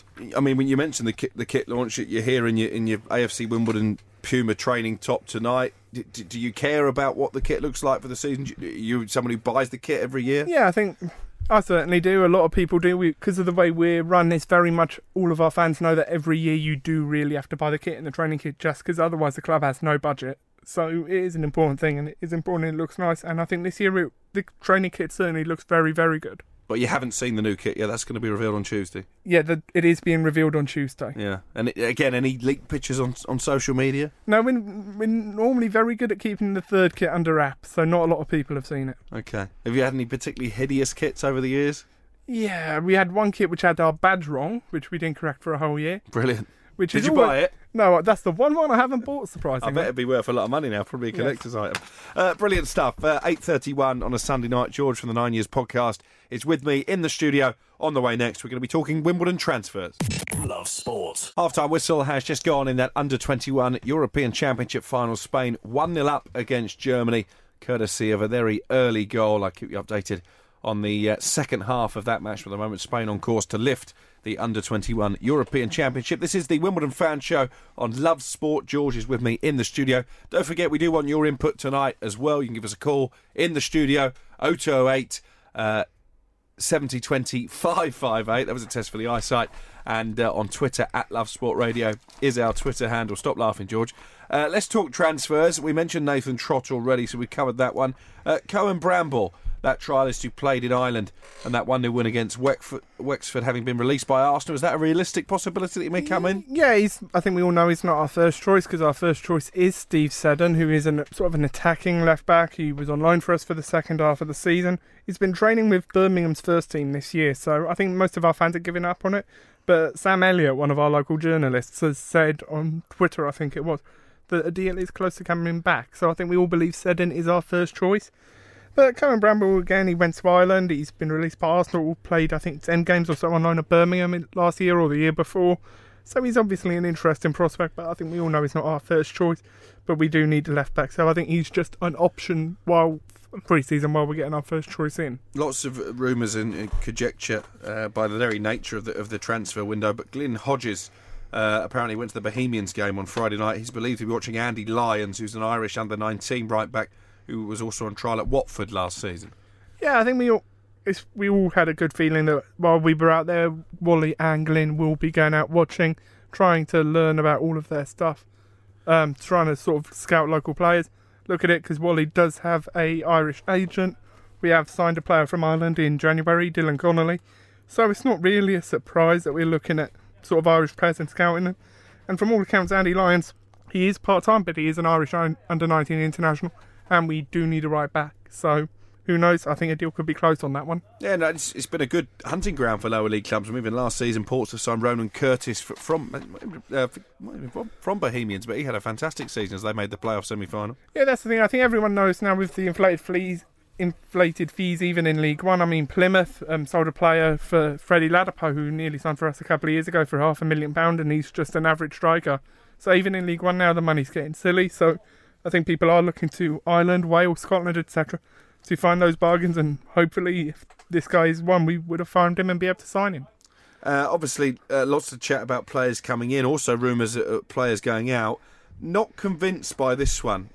I mean, when you mentioned the kit launch, you're here in your AFC Wimbledon Puma training top tonight. Do you care about what the kit looks like for the season? Are you someone who buys the kit every year? Yeah, I think I certainly do. A lot of people do. Because of the way we're run, it's very much all of our fans know that every year you do really have to buy the kit and the training kit, just because otherwise the club has no budget. So it is an important thing, and it is important. It looks nice, and I think this year the training kit certainly looks very, very good. But you haven't seen the new kit yet. That's going to be revealed on Tuesday. Yeah, it is being revealed on Tuesday. Yeah, and again, any leaked pictures on social media? No, we're normally very good at keeping the third kit under wraps, so not a lot of people have seen it. Okay. Have you had any particularly hideous kits over the years? Yeah, we had one kit which had our badge wrong, which we didn't correct for a whole year. Brilliant. Did you buy it? No, that's the one I haven't bought, surprisingly. I bet it'd be worth a lot of money now, probably a collector's item. Brilliant stuff. 8:31 on a Sunday night. George from the 9 Years podcast is with me in the studio. On the way next, we're going to be talking Wimbledon transfers. Love sport. Half-time whistle has just gone in that Under-21 European Championship final. Spain 1-0 up against Germany, courtesy of a very early goal. I'll keep you updated on the second half of that match. For the moment, Spain on course to lift the Under-21 European Championship. This is the Wimbledon Fan Show on Love Sport. George is with me in the studio. Don't forget, we do want your input tonight as well. You can give us a call in the studio, 0208 70 20 558. That was a test for the eyesight. And on Twitter, at Love Sport Radio is our Twitter handle. Stop laughing, George. Let's talk transfers. We mentioned Nathan Trott already, so we covered that one. Cohen Bramble, that trialist who played in Ireland, and that 1-0 win against Wexford having been released by Arsenal. Is that a realistic possibility that he may come in? Yeah, I think we all know he's not our first choice, because our first choice is Steve Seddon, who is sort of an attacking left-back. He was on loan for us for the second half of the season. He's been training with Birmingham's first team this year, so I think most of our fans are giving up on it. But Sam Elliott, one of our local journalists, has said on Twitter, I think it was, that a deal is close to coming back. So I think we all believe Seddon is our first choice. But Cohen Bramble, again, he went to Ireland. He's been released by Arsenal, played, I think, 10 games or so on loan at Birmingham last year or the year before. So he's obviously an interesting prospect, but I think we all know he's not our first choice. But we do need a left-back, so I think he's just an option while pre-season while we're getting our first choice in. Lots of rumours and conjecture by the very nature of the transfer window, but Glyn Hodges apparently went to the Bohemians game on Friday night. He's believed to be watching Andy Lyons, who's an Irish under-19 right-back, who was also on trial at Watford last season. Yeah, I think we all had a good feeling that while we were out there, Wally and Glyn will be going out watching, trying to learn about all of their stuff, trying to sort of scout local players. Look at it, because Wally does have a Irish agent. We have signed a player from Ireland in January, Dylan Connolly. So it's not really a surprise that we're looking at sort of Irish players and scouting them. And from all accounts, Andy Lyons, he is part-time, but he is an Irish under-19 international, and we do need a right back. So who knows? I think a deal could be close on that one. Yeah, no, it's been a good hunting ground for lower league clubs. I mean, even last season, Portsmouth signed Ronan Curtis from Bohemians, but he had a fantastic season as they made the playoff semi-final. Yeah, that's the thing. I think everyone knows now with the inflated fees even in League One. I mean, Plymouth sold a player for Freddie Ladapo, who nearly signed for us a couple of years ago for £500,000, and he's just an average striker. So even in League One now, the money's getting silly. So I think people are looking to Ireland, Wales, Scotland, etc. to find those bargains, and hopefully if this guy is one, we would have found him and be able to sign him. Obviously, lots of chat about players coming in, also rumours of players going out. Not convinced by this one.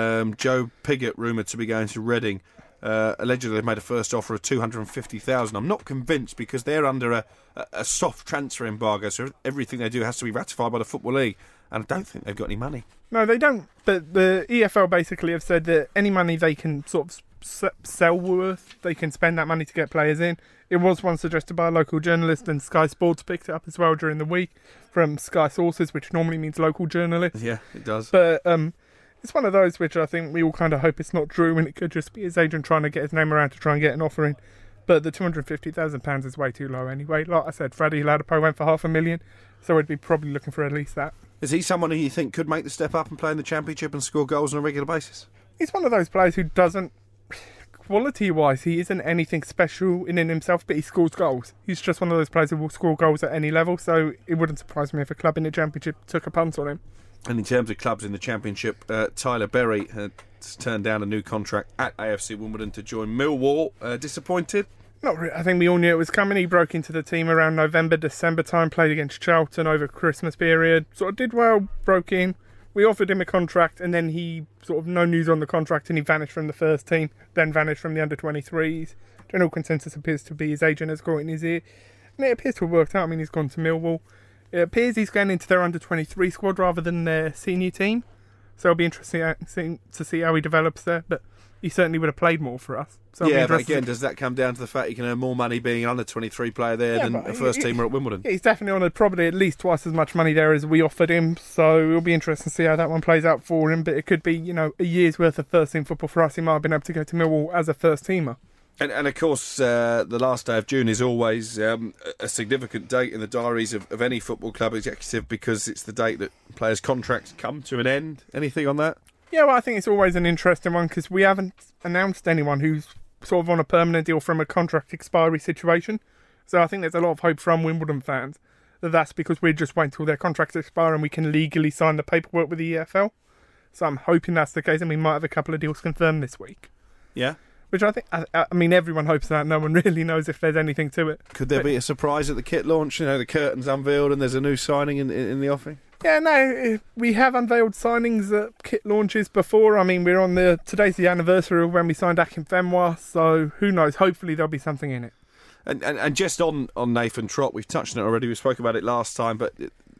Joe Pigott rumoured to be going to Reading. Allegedly they've made a first offer of $250,000. I'm not convinced because they're under a soft transfer embargo, so everything they do has to be ratified by the Football League, and I don't think they've got any money. No, they don't. But the EFL basically have said that any money they can sort of sell worth, they can spend that money to get players in. It was one suggested by a local journalist, and Sky Sports picked it up as well during the week from Sky Sources, which normally means local journalists. Yeah, it does. But it's one of those which I think we all kind of hope it's not true, and it could just be his agent trying to get his name around to try and get an offer in. But the £250,000 is way too low anyway. Like I said, Freddie Ladapo went for $500,000, so we'd be probably looking for at least that. Is he someone who you think could make the step up and play in the Championship and score goals on a regular basis? He's one of those players who doesn't, quality-wise, he isn't anything special in himself, but he scores goals. He's just one of those players who will score goals at any level, so it wouldn't surprise me if a club in the Championship took a punt on him. And in terms of clubs in the Championship, Tyler Berry has turned down a new contract at AFC Wimbledon to join Millwall. Disappointed? Not really. I think we all knew it was coming. He broke into the team around November, December time, played against Charlton over Christmas period. Sort of did well, broke in. We offered him a contract, and then he sort of no news on the contract, and he vanished from the first team, then vanished from the under-23s. General consensus appears to be his agent has got in his ear, and it appears to have worked out. I mean, he's gone to Millwall. It appears he's going into their under-23 squad rather than their senior team, so it'll be interesting to see how he develops there, but he certainly would have played more for us. So yeah, but again, does that come down to the fact he can earn more money being an under-23 player there than a first-teamer at Wimbledon? He's definitely on probably at least twice as much money there as we offered him, so it'll be interesting to see how that one plays out for him, but it could be, a year's worth of first-team football for us. He might have been able to go to Millwall as a first-teamer. And of course, the last day of June is always a significant date in the diaries of any football club executive because it's the date that players' contracts come to an end. Anything on that? Yeah, well, I think it's always an interesting one because we haven't announced anyone who's sort of on a permanent deal from a contract expiry situation. So I think there's a lot of hope from Wimbledon fans that that's because we're just waiting till their contracts expire and we can legally sign the paperwork with the EFL. So I'm hoping that's the case and we might have a couple of deals confirmed this week. Yeah. Which I think, I mean, everyone hopes that. No one really knows if there's anything to it. Could there be a surprise at the kit launch? The curtain's unveiled and there's a new signing in the offing? Yeah, no, we have unveiled signings at kit launches before. I mean, today's the anniversary of when we signed Akinfenwa, so who knows? Hopefully there'll be something in it. And just on Nathan Trott, we've touched on it already. We spoke about it last time, but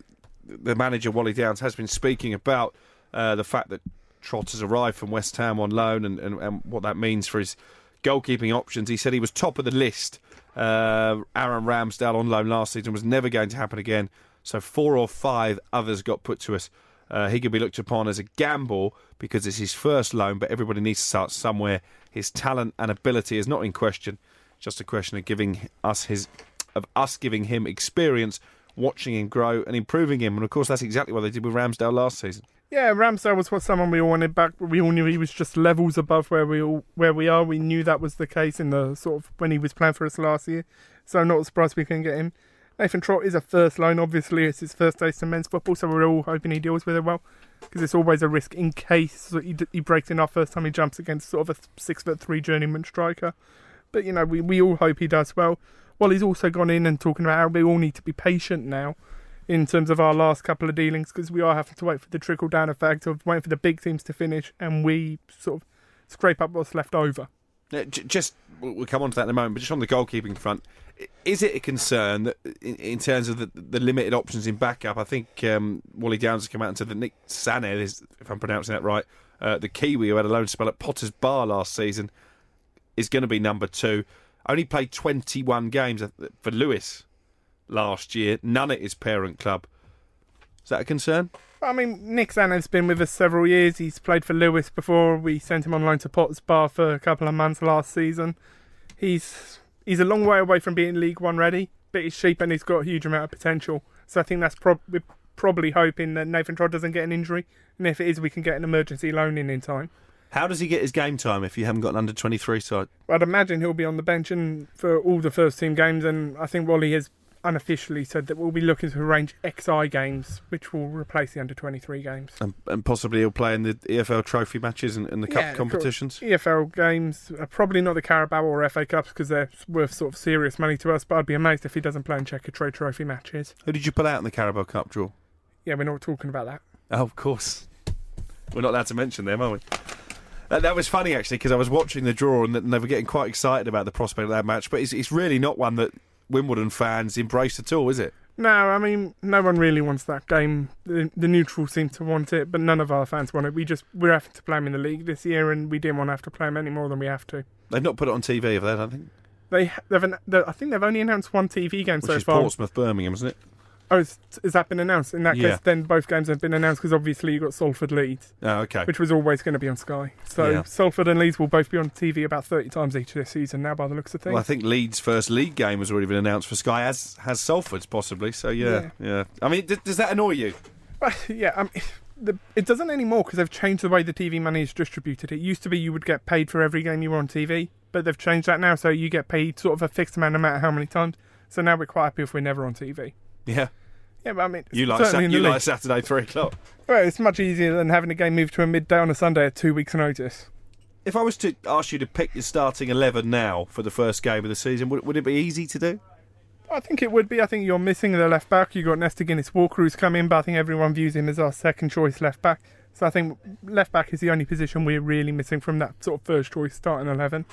the manager, Wally Downs, has been speaking about the fact that Trott has arrived from West Ham on loan and what that means for his goalkeeping options. He said he was top of the list. Aaron Ramsdale on loan last season was never going to happen again. So 4 or 5 others got put to us. He could be looked upon as a gamble because it's his first loan, but everybody needs to start somewhere. His talent and ability is not in question. Just a question of giving him experience, watching him grow and improving him. And of course, that's exactly what they did with Ramsdale last season. Yeah, Ramsdale was someone we all wanted back. We all knew he was just levels above where we are. We knew that was the case in the sort of when he was playing for us last year. So not surprised we couldn't get him. Nathan Trott is a first loan, obviously. It's his first taste of men's football, so we're all hoping he deals with it well. Because it's always a risk in case he breaks in our first time he jumps against sort of a 6'3" journeyman striker. But, we all hope he does well. Well, he's also gone in and talking about how we all need to be patient now in terms of our last couple of dealings because we are having to wait for the trickle-down effect of waiting for the big teams to finish and we sort of scrape up what's left over. We'll come on to that in a moment, but just on the goalkeeping front, is it a concern that in terms of the limited options in backup? I think Wally Downs has come out and said that Nick Sané, if I'm pronouncing that right, the Kiwi who had a loan spell at Potters Bar last season, is going to be number 2. Only played 21 games for Lewis last year, none at his parent club. Is that a concern? I mean, Nick Sané's been with us several years. He's played for Lewis before. We sent him on loan to Potters Bar for a couple of months last season. He's a long way away from being League One ready, but he's cheap and he's got a huge amount of potential. So I think that's we're probably hoping that Nathan Trott doesn't get an injury, and if it is, we can get an emergency loan in time. How does he get his game time if you haven't got an under-23 side? I'd imagine he'll be on the bench and for all the first-team games, and I think Wally has unofficially said that we'll be looking to arrange XI games, which will replace the under-23 games. And possibly he'll play in the EFL trophy matches and the cup competitions? EFL games are probably not the Carabao or FA Cups because they're worth sort of serious money to us, but I'd be amazed if he doesn't play in Checkatrade trophy matches. Who did you pull out in the Carabao Cup draw? Yeah, we're not talking about that. Oh, of course. We're not allowed to mention them, are we? That was funny, actually, because I was watching the draw and they were getting quite excited about the prospect of that match, but it's really not one that Wimbledon fans embraced at all, is it? No, I mean, no one really wants that game. The neutrals seem to want it, but none of our fans want it. We're having to play them in the league this year, and we didn't want to have to play them any more than we have to. They've not put it on TV, have they, I don't think? I think they've only announced one TV game so far. Which is Portsmouth-Birmingham, isn't it? Oh, has that been announced? In that case, then both games have been announced because obviously you've got Salford-Leeds. Oh, okay. Which was always going to be on Sky. So Salford and Leeds will both be on TV about 30 times each this season now by the looks of things. Well, I think Leeds' first league game has already been announced for Sky, as has Salford's possibly. So, yeah. I mean, does that annoy you? Yeah, it doesn't anymore because they've changed the way the TV money is distributed. It used to be you would get paid for every game you were on TV, but they've changed that now, so you get paid sort of a fixed amount no matter how many times. So now we're quite happy if we're never on TV. Yeah. Yeah, but I mean, you like Saturday 3 o'clock. Well, it's much easier than having a game moved to a midday on a Sunday at 2 weeks' notice. If I was to ask you to pick your starting 11 now for the first game of the season, would it be easy to do? I think it would be. I think you're missing the left back. You've got Nesta Guinness-Walker who's come in, but I think everyone views him as our second choice left back. So I think left back is the only position we're really missing from that sort of first choice starting 11.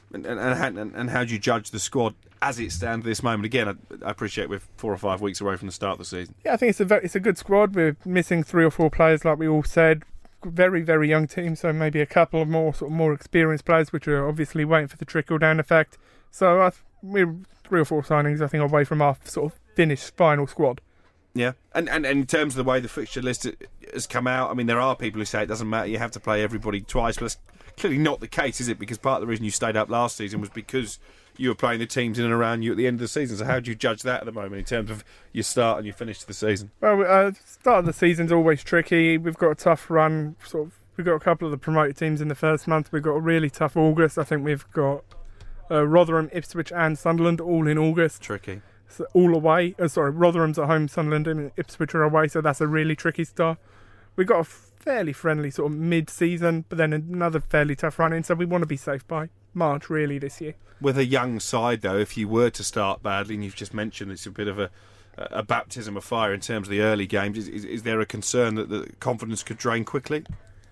And how do you judge the squad as it stands at this moment? Again, I appreciate we're 4 or 5 weeks away from the start of the season. Yeah, I think it's a good squad. We're missing 3 or 4 players, like we all said. Very, very young team, so maybe a couple of more experienced players, which are obviously waiting for the trickle-down effect. So we're 3 or 4 signings, I think, away from our sort of finished final squad. Yeah, and in terms of the way the fixture list has come out, I mean, there are people who say it doesn't matter, you have to play everybody twice, but that's clearly not the case, is it? Because part of the reason you stayed up last season was because you were playing the teams in and around you at the end of the season. So how do you judge that at the moment in terms of your start and your finish to the season? Well, start of the season's always tricky. We've got a tough run. We've got a couple of the promoted teams in the first month. We've got a really tough August. I think we've got Rotherham, Ipswich and Sunderland all in August. Tricky. So all away. Rotherham's at home, Sunderland and Ipswich are away, so that's a really tricky start. We've got a fairly friendly sort of mid-season, but then another fairly tough run-in, so we want to be safe by March, really, this year. With a young side, though, if you were to start badly, and you've just mentioned it's a bit of a baptism of fire in terms of the early games, is there a concern that the confidence could drain quickly?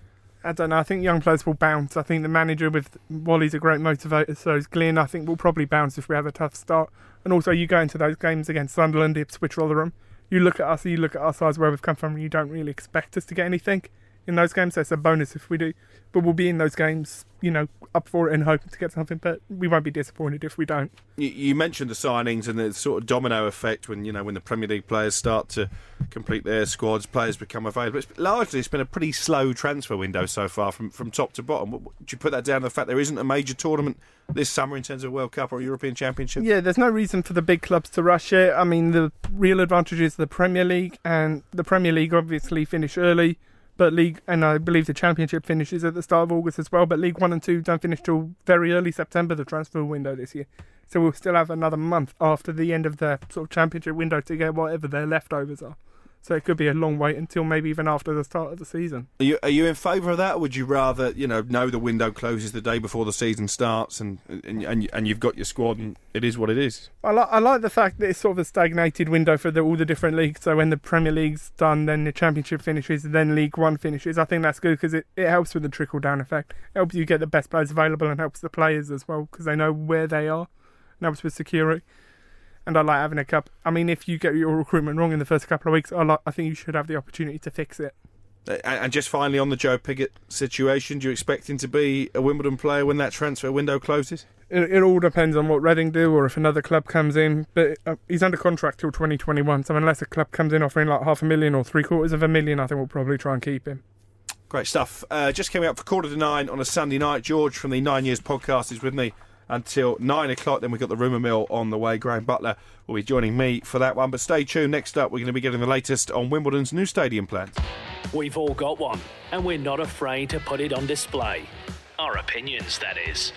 I don't know. I think young players will bounce. I think the manager with Wally's a great motivator, so is Glyn. I think we'll probably bounce if we have a tough start. And also, you go into those games against Sunderland, Ipswich, Rotherham. You look at us, you look at our sides where we've come from, and you don't really expect us to get anything in those games. So it's a bonus if we do. But we'll be in those games, up for it and hoping to get something. But we won't be disappointed if we don't. You mentioned the signings and the sort of domino effect when the Premier League players start to complete their squads, players become available. It's been a pretty slow transfer window so far from top to bottom. Would you put that down to the fact there isn't a major tournament this summer in terms of World Cup or European Championship? Yeah, there's no reason for the big clubs to rush it. I mean, the real advantage is the Premier League, and the Premier League obviously finish early. But and I believe the Championship finishes at the start of August as well. But League 1 and 2 don't finish till very early September, the transfer window this year. So we'll still have another month after the end of their sort of Championship window to get whatever their leftovers are. So it could be a long wait until maybe even after the start of the season. Are you in favour of that, or would you rather know the window closes the day before the season starts and you've got your squad and it is what it is? I like the fact that it's sort of a stagnated window for all the different leagues. So when the Premier League's done, then the Championship finishes, then League 1 finishes. I think that's good because it helps with the trickle-down effect. It helps you get the best players available and helps the players as well because they know where they are. And helps with security. And I like having a cup. I mean, if you get your recruitment wrong in the first couple of weeks, I think you should have the opportunity to fix it. And just finally on the Joe Pigott situation, do you expect him to be a Wimbledon player when that transfer window closes? It all depends on what Reading do or if another club comes in. But he's under contract till 2021, so unless a club comes in offering like $500,000 or $750,000, I think we'll probably try and keep him. Great stuff. Just coming up for 8:45 on a Sunday night, George from the 9 Years podcast is with me until 9 o'clock. Then we've got the rumour mill on the way. Graham Butler will be joining me for that one. But stay tuned. Next up, we're going to be getting the latest on Wimbledon's new stadium plans. We've all got one, and we're not afraid to put it on display. Our opinions, that is.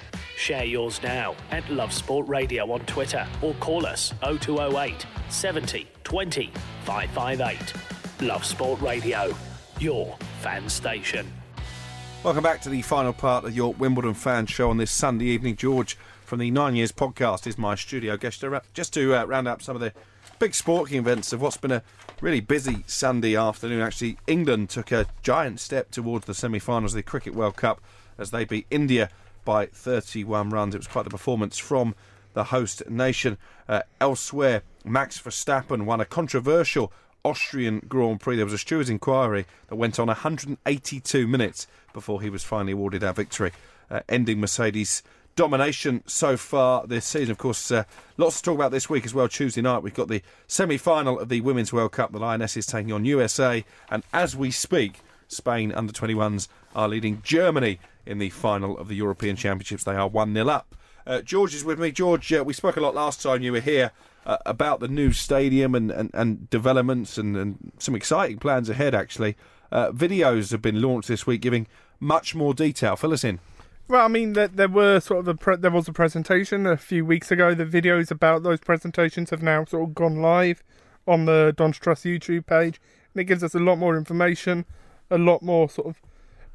Share yours now at Love Sport Radio on Twitter or call us 0208 70 20 558. Love Sport Radio, your fan station. Welcome back to the final part of your Wimbledon fan show on this Sunday evening. George from the 9 Years podcast is my studio guest. Just to round up some of the big sporting events of what's been a really busy Sunday afternoon. Actually, England took a giant step towards the semi-finals of the Cricket World Cup as they beat India by 31 runs. It was quite the performance from the host nation. Elsewhere, Max Verstappen won a controversial Austrian Grand Prix. There was a stewards' inquiry that went on 182 minutes before he was finally awarded our victory, ending Mercedes' domination so far this season. Of course, lots to talk about this week as well. Tuesday night, we've got the semi-final of the Women's World Cup. The Lionesses taking on USA, and as we speak, Spain under-21s are leading Germany in the final of the European Championships. They are 1-0 up. George is with me. George, we spoke a lot last time you were here about the new stadium and developments and some exciting plans ahead, actually. Videos have been launched this week giving much more detail. Fill us in. Well, I mean, there were sort of there was a presentation a few weeks ago. The videos about those presentations have now sort of gone live on the Don's Trust YouTube page, and it gives us a lot more information, a lot more sort of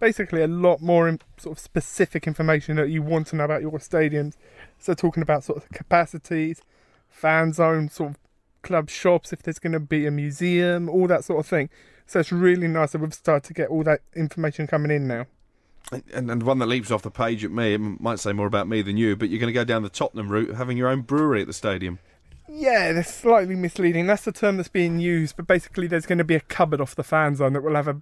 specific information that you want to know about your stadiums. So talking about sort of capacities, fan zones, sort of club shops, if there's going to be a museum, all that sort of thing. So it's really nice that we've started to get all that information coming in now. And one that leaps off the page at me, it might say more about me than you, but you're going to go down the Tottenham route of having your own brewery at the stadium. Yeah, that's slightly misleading. That's the term that's being used, but basically there's going to be a cupboard off the fan zone that will have a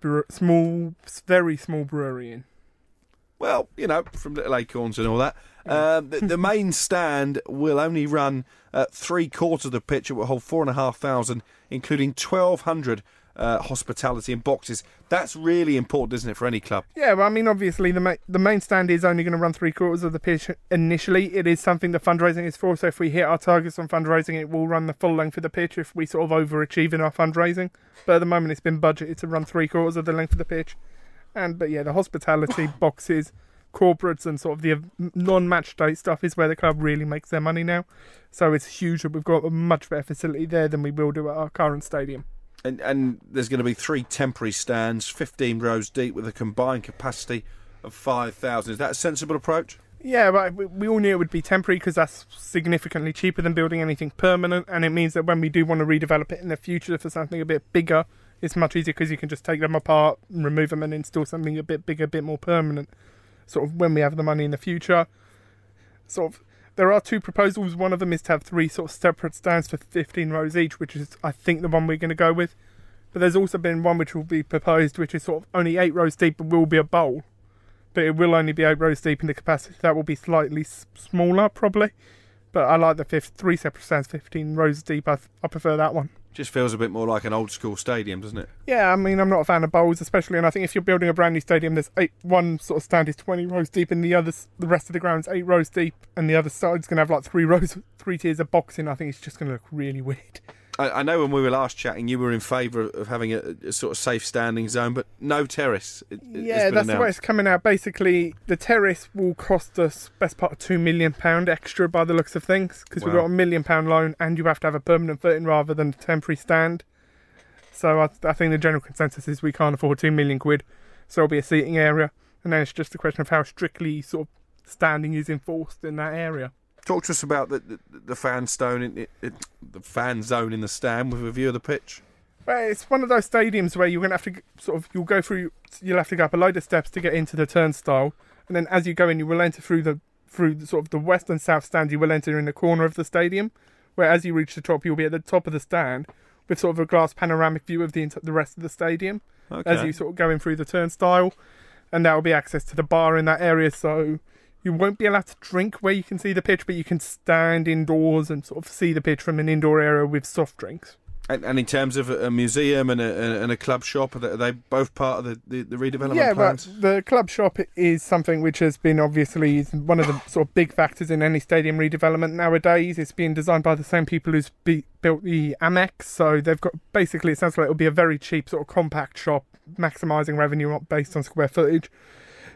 very small brewery in. Well, from Little Acorns and all that. The main stand will only run 3/4 of the pitch. It will hold 4,500, including 1,200 hospitality and boxes. That's really important, isn't it, for any club? Yeah, well, I mean, obviously the main stand is only going to run 3/4 of the pitch initially. It is something the fundraising is for, so if we hit our targets on fundraising, it will run the full length of the pitch if we sort of overachieve in our fundraising. But at the moment, it's been budgeted to run 3/4 of the length of the pitch. But yeah, the hospitality, boxes, corporates and sort of the non-match day stuff is where the club really makes their money now. So it's huge that we've got a much better facility there than we will do at our current stadium. And there's going to be 3 temporary stands, 15 rows deep, with a combined capacity of 5,000. Is that a sensible approach? Yeah, but we all knew it would be temporary because that's significantly cheaper than building anything permanent, and it means that when we do want to redevelop it in the future for something a bit bigger, it's much easier because you can just take them apart and remove them and install something a bit bigger, a bit more permanent, sort of when we have the money in the future. Sort of, there are 2 proposals. One of them is to have 3 sort of separate stands for 15 rows each, which is, I think, the one we're going to go with. But there's also been one which will be proposed, which is sort of only 8 rows deep, but will be a bowl. But it will only be 8 rows deep in the capacity. That will be slightly smaller, probably. But I like the 3 separate stands, 15 rows deep. I prefer that one. Just feels a bit more like an old school stadium, doesn't it? Yeah, I mean, I'm not a fan of bowls, especially, and I think if you're building a brand new stadium, there's one sort of stand is 20 rows deep, and the rest of the ground's 8 rows deep, and the other side's going to have like 3 tiers of boxing. I think it's just going to look really weird. I know when we were last chatting, you were in favour of having a sort of safe standing zone, but no terrace. Yeah, that's the way it's coming out. Basically, the terrace will cost us best part of £2 million extra by the looks of things, because we've got a £1 million loan, and you have to have a permanent footing rather than a temporary stand. So I think the general consensus is we can't afford £2 million, so it'll be a seating area, and then it's just a question of how strictly sort of standing is enforced in that area. Talk to us about the fan zone the fan zone in the stand with a view of the pitch. Well, it's one of those stadiums where you're going to have to you'll have to go up a load of steps to get into the turnstile, and then as you go in, you will enter through the sort of the west and south stand. You will enter in the corner of the stadium, where as you reach the top, you'll be at the top of the stand with sort of a glass panoramic view of the rest of the stadium. Okay. As you sort of go in through the turnstile, and that will be access to the bar in that area. So you won't be allowed to drink where you can see the pitch, but you can stand indoors and sort of see the pitch from an indoor area with soft drinks. And in terms of a museum and a club shop, are they both part of the redevelopment plans? Yeah, but the club shop is something which has been obviously one of the sort of big factors in any stadium redevelopment nowadays. It's being designed by the same people who's built the Amex, so they've got, basically it sounds like it'll be a very cheap sort of compact shop, maximising revenue based on square footage.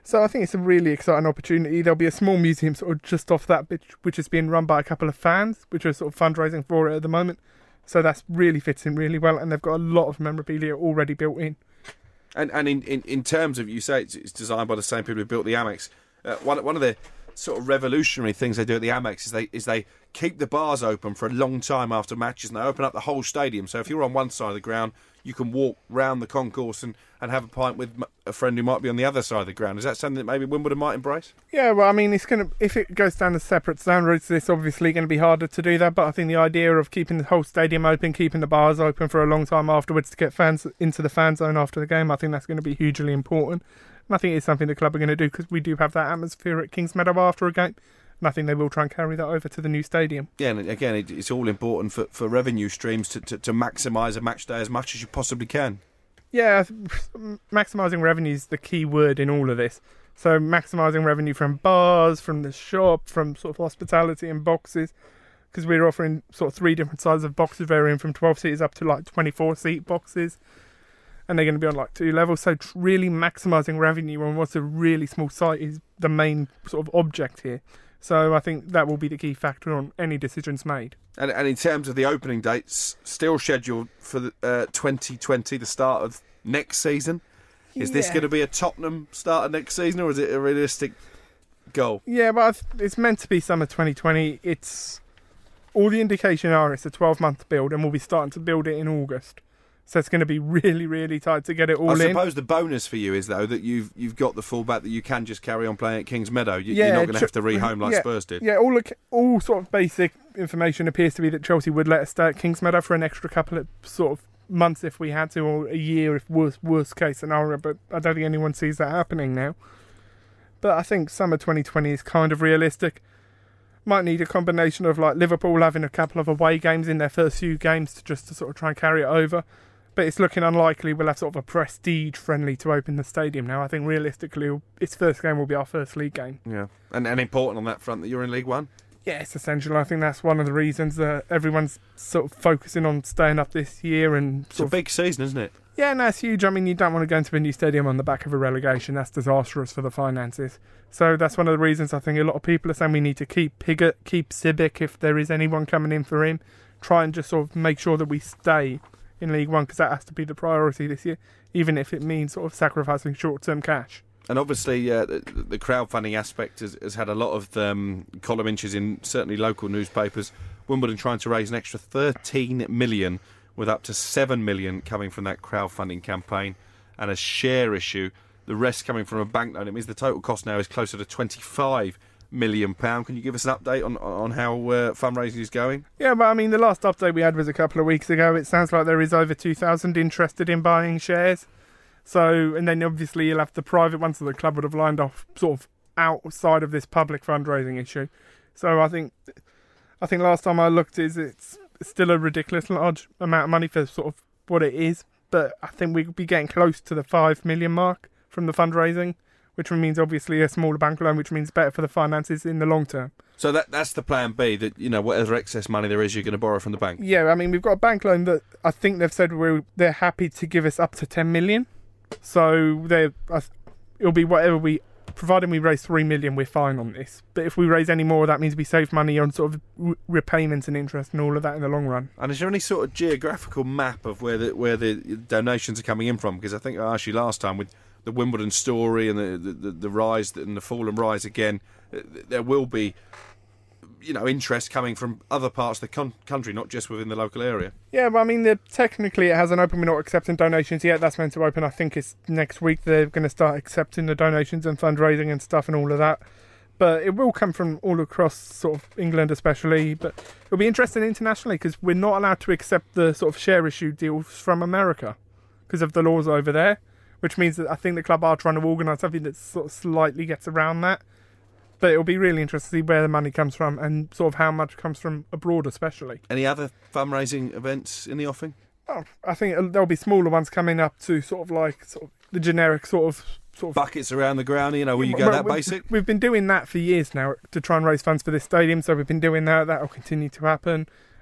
So I think it's a really exciting opportunity. There'll be a small museum sort of just off that bit, which is being run by a couple of fans, which are sort of fundraising for it at the moment. So that's really fits in really well, and they've got a lot of memorabilia already built in. And in terms of, you say it's designed by the same people who built the Amex, one of the sort of revolutionary things they do at the Amex is they keep the bars open for a long time after matches, and they open up the whole stadium. So if you're on one side of the ground, you can walk round the concourse and have a pint with a friend who might be on the other side of the ground. Is that something that maybe Wimbledon might embrace? Yeah, well, I mean, if it goes down as separate stand routes, it's obviously going to be harder to do that. But I think the idea of keeping the whole stadium open, keeping the bars open for a long time afterwards to get fans into the fan zone after the game, I think that's going to be hugely important. And I think it's something the club are going to do, because we do have that atmosphere at Kings Meadow after a game. And I think they will try and carry that over to the new stadium. Yeah, and again, it's all important for revenue streams to maximise a match day as much as you possibly can. Yeah, maximising revenue is the key word in all of this. So maximising revenue from bars, from the shop, from sort of hospitality and boxes, because we're offering sort of 3 different sizes of boxes, varying from 12 seats up to like 24-seat boxes. And they're going to be on like 2 levels. So really maximising revenue on what's a really small site is the main sort of object here. So I think that will be the key factor on any decisions made. And in terms of the opening dates, still scheduled for 2020, the start of next season. Is this going to be a Tottenham start of next season, or is it a realistic goal? Yeah, but it's meant to be summer 2020. It's all the indication are it's a 12-month build, and we'll be starting to build it in August. So it's going to be really, really tight to get it all in. I suppose the bonus for you is, though, that you've got the fullback that you can just carry on playing at Kings Meadow. You're not going to have to rehome like Spurs did. Yeah, all sort of basic information appears to be that Chelsea would let us stay at Kings Meadow for an extra couple of sort of months if we had to, or a year if worst case scenario. But I don't think anyone sees that happening now. But I think summer 2020 is kind of realistic. Might need a combination of like Liverpool having a couple of away games in their first few games to sort of try and carry it over. But it's looking unlikely we'll have sort of a prestige friendly to open the stadium now. I think realistically its first game will be our first league game. Yeah, and important on that front that you're in League One? Yeah, it's essential. I think that's one of the reasons that everyone's sort of focusing on staying up this year. And it's a big season, isn't it? Yeah, no, it's huge. I mean, you don't want to go into a new stadium on the back of a relegation. That's disastrous for the finances. So that's one of the reasons I think a lot of people are saying we need to keep Pigott, keep Sibic if there is anyone coming in for him. Try and just sort of make sure that we stay in League One, because that has to be the priority this year, even if it means sort of sacrificing short-term cash. And obviously the crowdfunding aspect has had a lot of column inches in certainly local newspapers. Wimbledon trying to raise an extra 13 million, with up to 7 million coming from that crowdfunding campaign and a share issue. The rest coming from a bank loan. It means the total cost now is closer to £25 million. Can you give us an update on how fundraising is going? Yeah, but I mean, the last update we had was a couple of weeks ago. It sounds like there is over 2,000 interested in buying shares. So, and then obviously you'll have the private ones that the club would have lined off sort of outside of this public fundraising issue. So I think last time I looked, it's still a ridiculous large amount of money for sort of what it is. But I think we'll be getting close to the 5 million mark from the fundraising, which means obviously a smaller bank loan, which means better for the finances in the long term. So that's the plan B, that, you know, whatever excess money there is, you're going to borrow from the bank? Yeah, I mean, we've got a bank loan that I think they've said they're happy to give us up to 10 million. So it'll be whatever providing we raise 3 million, we're fine on this. But if we raise any more, that means we save money on sort of repayments and interest and all of that in the long run. And is there any sort of geographical map of where the donations are coming in from? Because I think I asked you last time with the Wimbledon story and the rise and the fall and rise again, there will be, you know, interest coming from other parts of the country, not just within the local area. Yeah, but I mean, technically it hasn't opened. We're not accepting donations yet. That's meant to open, I think it's next week. They're going to start accepting the donations and fundraising and stuff and all of that. But it will come from all across sort of England especially. But it'll be interesting internationally, because we're not allowed to accept the sort of share issue deals from America because of the laws over there, which means that I think the club are trying to organise something that sort of slightly gets around that. But it'll be really interesting to see where the money comes from and sort of how much comes from abroad especially. Any other fundraising events in the offing? Oh, I think there'll be smaller ones coming up to sort of the generic sort of buckets around the ground, you know, where you go that basic? We've been doing that for years now to try and raise funds for this stadium, so we've been doing that. That'll continue to happen.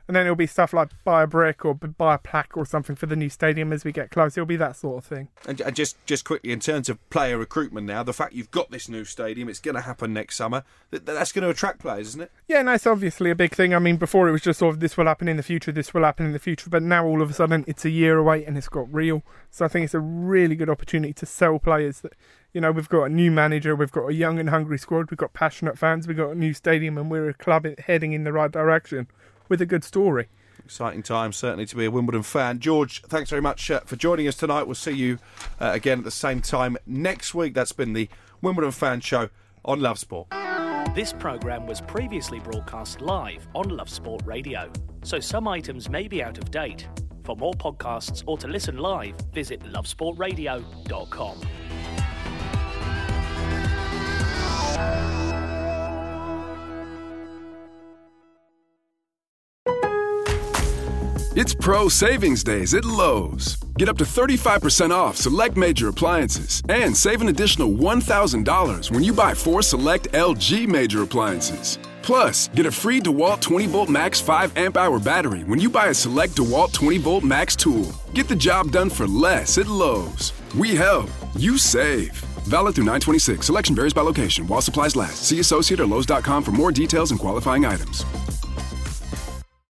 And then it'll be stuff like buy a brick or buy a plaque or something for the new stadium as we get close. It'll be that sort of thing. And just quickly, in terms of player recruitment now, the fact you've got this new stadium, it's going to happen next summer, that's going to attract players, isn't it? Yeah, no, it's obviously a big thing. I mean, before it was just sort of this will happen in the future, this will happen in the future. But now all of a sudden it's a year away and it's got real. So I think it's a really good opportunity to sell players that, you know, we've got a new manager, we've got a young and hungry squad, we've got passionate fans, we've got a new stadium, and we're a club heading in the right direction with a good story. Exciting time, certainly, to be a Wimbledon fan. George, thanks very much for joining us tonight. We'll see you again at the same time next week. That's been the Wimbledon Fan Show on Love Sport. This programme was previously broadcast live on Love Sport Radio, so some items may be out of date. For more podcasts or to listen live, visit lovesportradio.com. It's Pro Savings Days at Lowe's. Get up to 35% off select major appliances and save an additional $1,000 when you buy 4 select LG major appliances. Plus, get a free DeWalt 20-volt Max 5 amp-hour battery when you buy a select DeWalt 20-volt Max tool. Get the job done for less at Lowe's. We help. You save. Valid through 9/26. Selection varies by location. While supplies last. See associate or Lowe's.com for more details and qualifying items.